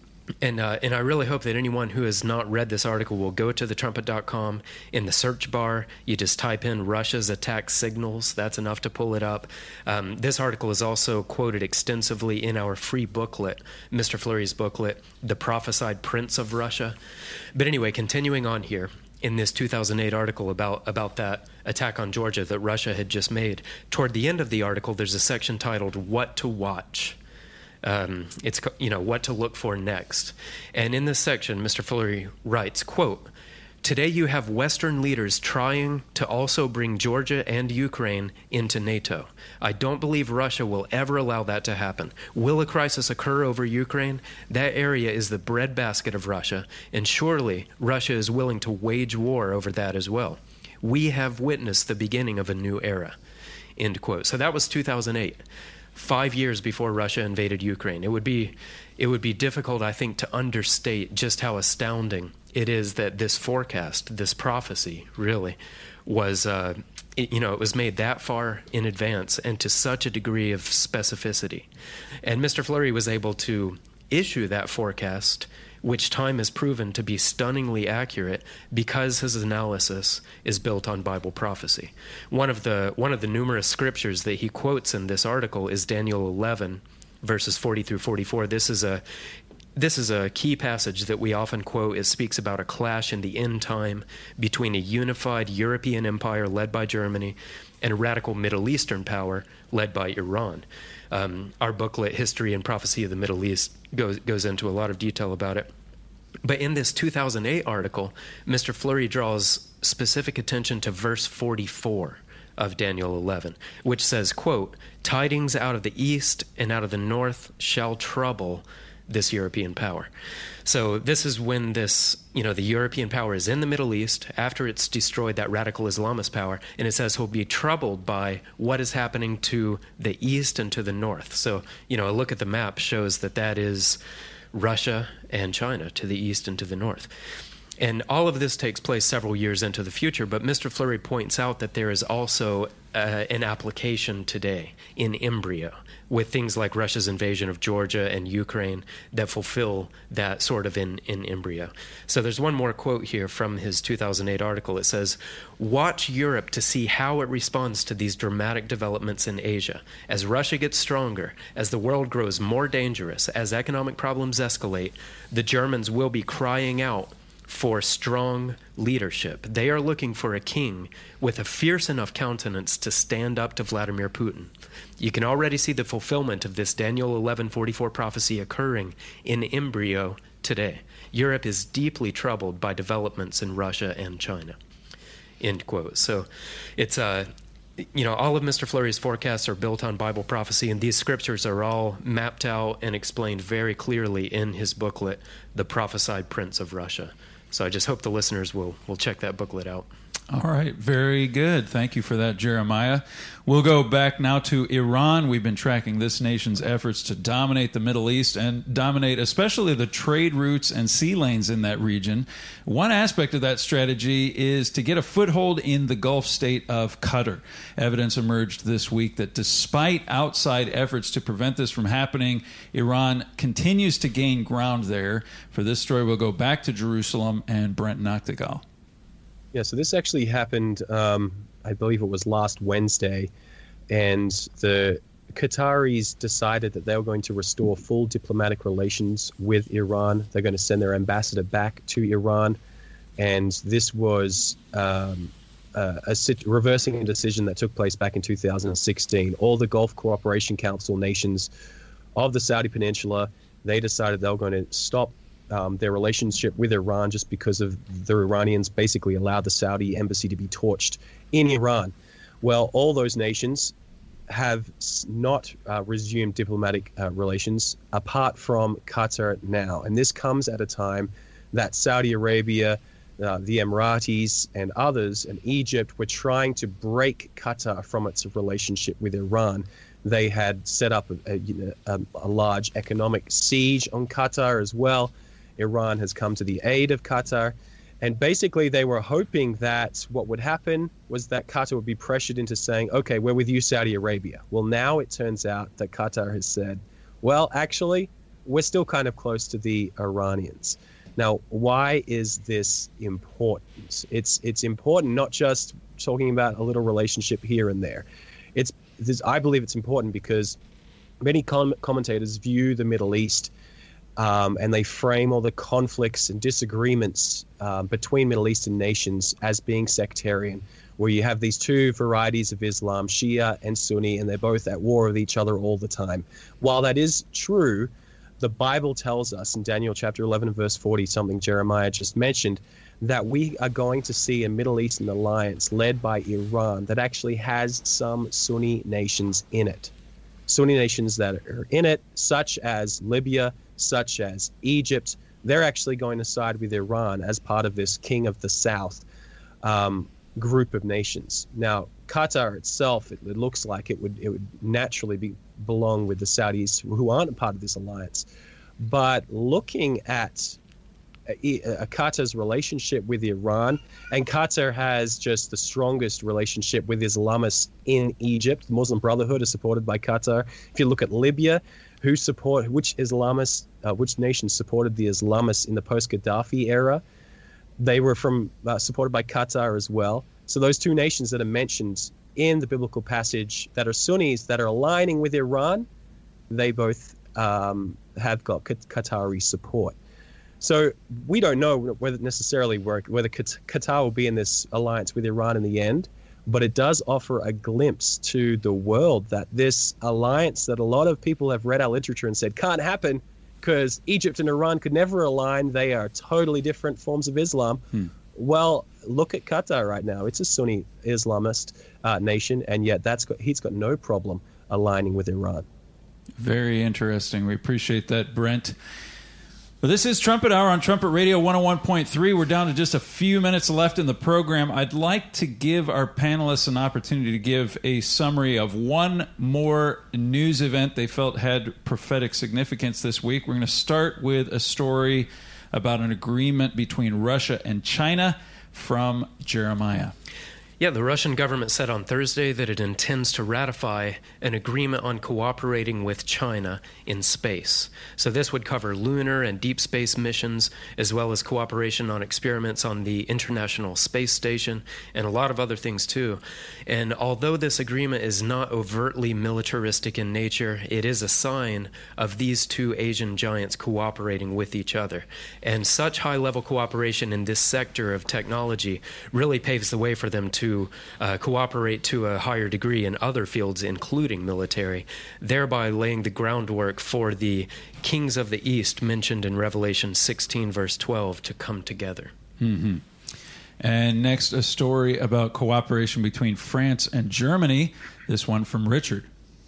And uh, and I really hope that anyone who has not read this article will go to the trumpet dot com. In the search bar, you just type in Russia's attack signals. That's enough to pull it up. Um, this article is also quoted extensively in our free booklet, Mister Flurry's booklet, The Prophesied Prince of Russia. But anyway, continuing on here, in this two thousand eight article about, about that attack on Georgia that Russia had just made, toward the end of the article, there's a section titled What to Watch. Um, it's, you know, what to look for next. And in this section, Mister Flurry writes, quote, today you have Western leaders trying to also bring Georgia and Ukraine into NATO. I don't believe Russia will ever allow that to happen. Will a crisis occur over Ukraine? That area is the breadbasket of Russia, and surely Russia is willing to wage war over that as well. We have witnessed the beginning of a new era. End quote. So that was two thousand eight. Five years before Russia invaded Ukraine. It would be, it would be difficult, I think, to understate just how astounding it is that this forecast, this prophecy, really, was, uh, it, you know, it was made that far in advance and to such a degree of specificity. And Mister Flurry was able to issue that forecast, which time has proven to be stunningly accurate because his analysis is built on Bible prophecy. One of the one of the numerous scriptures that he quotes in this article is Daniel eleven, verses forty through forty-four. This is a this is a key passage that we often quote. It speaks about a clash in the end time between a unified European empire led by Germany and a radical Middle Eastern power led by Iran. Um, our booklet, History and Prophecy of the Middle East, goes goes into a lot of detail about it. But in this two thousand eight article, Mister Flurry draws specific attention to verse forty-four of Daniel eleven, which says, quote, tidings out of the east and out of the north shall trouble this European power. So this is when this, you know, the European power is in the Middle East after it's destroyed that radical Islamist power, and it says he'll be troubled by what is happening to the east and to the north. So, you know, a look at the map shows that that is Russia and China to the east and to the north. And all of this takes place several years into the future, but Mister Fleury points out that there is also uh, an application today in embryo with things like Russia's invasion of Georgia and Ukraine that fulfill that sort of in, in embryo. So there's one more quote here from his two thousand eight article. It says, "Watch Europe to see how it responds to these dramatic developments in Asia. As Russia gets stronger, as the world grows more dangerous, as economic problems escalate, the Germans will be crying out for strong leadership. They are looking for a king with a fierce enough countenance to stand up to Vladimir Putin. You can already see the fulfillment of this Daniel eleven forty-four prophecy occurring in embryo today. Europe is deeply troubled by developments in Russia and China." End quote. So it's uh, you know, all of Mister Fleury's forecasts are built on Bible prophecy, and these scriptures are all mapped out and explained very clearly in his booklet, The Prophesied Prince of Russia. So I just hope the listeners will will check that booklet out. All right, very good. Thank you for that, Jeremiah. We'll go back now to Iran. We've been tracking this nation's efforts to dominate the Middle East and dominate especially the trade routes and sea lanes in that region. One aspect of that strategy is to get a foothold in the Gulf state of Qatar. Evidence emerged this week that despite outside efforts to prevent this from happening, Iran continues to gain ground there. For this story, we'll go back to Jerusalem and Brent Noctegal. Yeah, so this actually happened, um, I believe it was last Wednesday, and the Qataris decided that they were going to restore full diplomatic relations with Iran. They're going to send their ambassador back to Iran, and this was um, a, a reversing a decision that took place back in two thousand sixteen. All the Gulf Cooperation Council nations of the Saudi Peninsula, they decided they were going to stop Um, their relationship with Iran just because of the Iranians basically allowed the Saudi embassy to be torched in Iran. Well, all those nations have not uh, resumed diplomatic uh, relations apart from Qatar now. And this comes at a time that Saudi Arabia, uh, the Emiratis, and others, and Egypt were trying to break Qatar from its relationship with Iran. They had set up a, a, you know, a, a large economic siege on Qatar as well. Iran has come to the aid of Qatar, and basically they were hoping that what would happen was that Qatar would be pressured into saying, okay, we're with you, Saudi Arabia. Well, now it turns out that Qatar has said, well, actually, we're still kind of close to the Iranians. Now, why is this important? It's it's important not just talking about a little relationship here and there. It's this, I believe it's important because many com- commentators view the Middle East Um, and they frame all the conflicts and disagreements um, between Middle Eastern nations as being sectarian, where you have these two varieties of Islam, Shia and Sunni, and they're both at war with each other all the time. While that is true, the Bible tells us in Daniel chapter eleven, verse forty, something Jeremiah just mentioned, that we are going to see a Middle Eastern alliance led by Iran that actually has some Sunni nations in it. Sunni nations that are in it, such as Libya, such as Egypt, they're actually going to side with Iran as part of this King of the South um, group of nations. Now, Qatar itself, it, it looks like it would it would naturally be belong with the Saudis, who aren't a part of this alliance. But looking at uh, Qatar's relationship with Iran, and Qatar has just the strongest relationship with Islamists in Egypt. The Muslim Brotherhood is supported by Qatar. If you look at Libya, who support which Islamists, uh, which nations supported the Islamists in the post-Gaddafi era? They were from uh, supported by Qatar as well. So those two nations that are mentioned in the biblical passage that are Sunnis that are aligning with Iran, they both um, have got Qatari support. So we don't know whether necessarily whether Qatar will be in this alliance with Iran in the end. But it does offer a glimpse to the world that this alliance that a lot of people have read our literature and said can't happen because Egypt and Iran could never align. They are totally different forms of Islam. Hmm. Well, look at Qatar right now. It's a Sunni Islamist uh, nation, and yet that's got, he's got no problem aligning with Iran. Very interesting. We appreciate that, Brent. Well, this is Trumpet Hour on Trumpet Radio one oh one point three. We're down to just a few minutes left in the program. I'd like to give our panelists an opportunity to give a summary of one more news event they felt had prophetic significance this week. We're going to start with a story about an agreement between Russia and China from Jeremiah. Yeah, the Russian government said on Thursday that it intends to ratify an agreement on cooperating with China in space. So this would cover lunar and deep space missions, as well as cooperation on experiments on the International Space Station, and a lot of other things too. And although this agreement is not overtly militaristic in nature, it is a sign of these two Asian giants cooperating with each other. And such high-level cooperation in this sector of technology really paves the way for them to Uh, cooperate to a higher degree in other fields, including military, thereby laying the groundwork for the kings of the East mentioned in Revelation sixteen, verse twelve, to come together. Mm-hmm. And next, a story about cooperation between France and Germany. This one from Richard.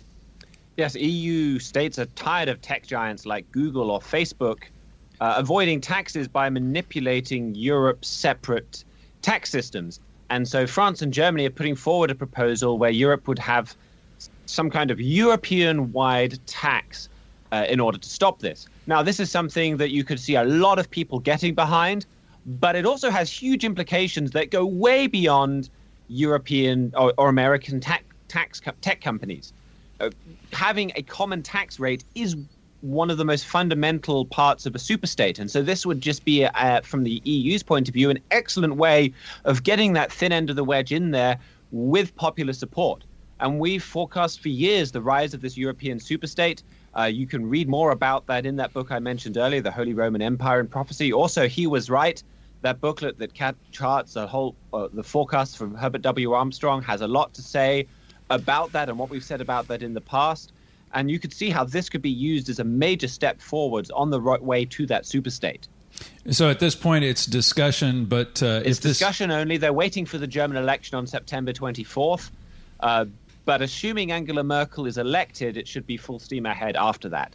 Yes, E U states are tired of tech giants like Google or Facebook uh, avoiding taxes by manipulating Europe's separate tax systems. And so France and Germany are putting forward a proposal where Europe would have some kind of European-wide tax uh, in order to stop this. Now, this is something that you could see a lot of people getting behind, but it also has huge implications that go way beyond European or, or American tax, tax tech companies. Uh, having a common tax rate is one of the most fundamental parts of a superstate. And so this would just be, uh, from the E U's point of view, an excellent way of getting that thin end of the wedge in there with popular support. And we've forecast for years the rise of this European superstate. Uh, you can read more about that in that book I mentioned earlier, The Holy Roman Empire and Prophecy. Also, He Was Right. That booklet that cat charts the whole uh, the forecast from Herbert W. Armstrong has a lot to say about that and what we've said about that in the past. And you could see how this could be used as a major step forwards on the right way to that superstate. So at this point, it's discussion, but uh, it's if this... discussion only. They're waiting for the German election on September twenty-fourth. Uh, but assuming Angela Merkel is elected, it should be full steam ahead after that.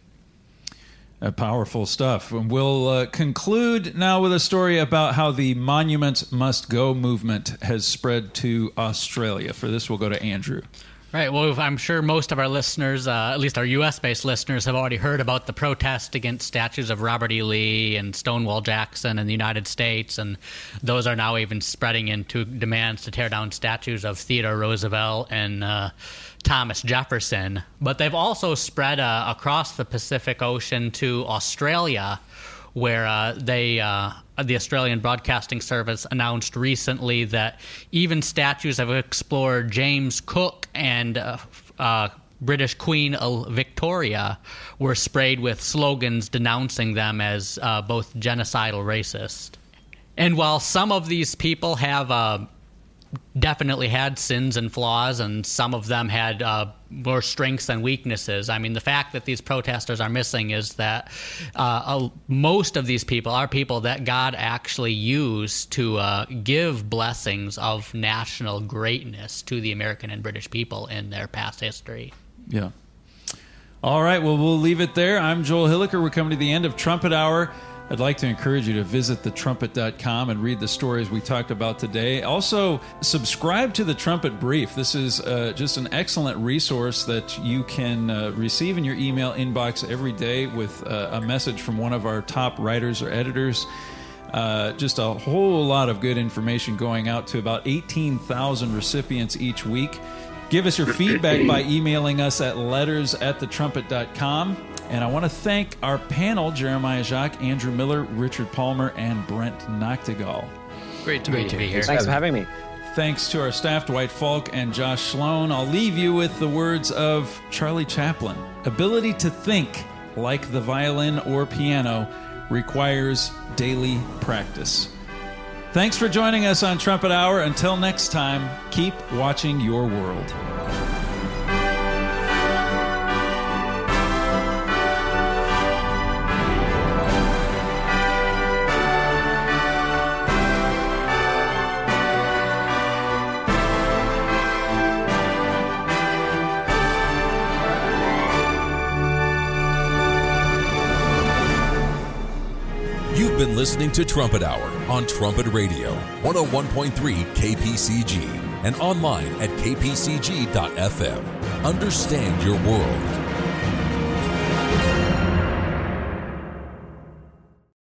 Uh, powerful stuff. And we'll uh, conclude now with a story about how the Monuments Must Go movement has spread to Australia. For this, we'll go to Andrew. Right. Well, I'm sure most of our listeners, uh, at least our U S-based listeners, have already heard about the protest against statues of Robert E. Lee and Stonewall Jackson in the United States, and those are now even spreading into demands to tear down statues of Theodore Roosevelt and uh, Thomas Jefferson. But they've also spread uh, across the Pacific Ocean to Australia, where uh, they, uh, the Australian Broadcasting Service announced recently that even statues of explorer James Cook and uh, uh, British Queen Victoria were sprayed with slogans denouncing them as uh, both genocidal racist. And while some of these people have uh, definitely had sins and flaws, and some of them had uh, more strengths and weaknesses. I mean, the fact that these protesters are missing is that uh, uh, most of these people are people that God actually used to uh, give blessings of national greatness to the American and British people in their past history. Yeah. All right, well, we'll leave it there. I'm Joel Hilliker. We're coming to the end of Trumpet Hour. I'd like to encourage you to visit the trumpet dot com and read the stories we talked about today. Also, subscribe to the Trumpet Brief. This is uh, just an excellent resource that you can uh, receive in your email inbox every day with uh, a message from one of our top writers or editors. Uh, just a whole lot of good information going out to about eighteen thousand recipients each week. Give us your feedback by emailing us at letters at the trumpet dot com. And I want to thank our panel, Jeremiah Jacques, Andrew Miller, Richard Palmer, and Brent Noctegal. Great to, Great be, to be here. here. Thanks for having me. Thanks to our staff, Dwight Falk and Josh Sloan. I'll leave you with the words of Charlie Chaplin. Ability to think like the violin or piano requires daily practice. Thanks for joining us on Trumpet Hour. Until next time, keep watching your world. You've been listening to Trumpet Hour on Trumpet Radio, one oh one point three K P C G, and online at k p c g dot f m. Understand your world.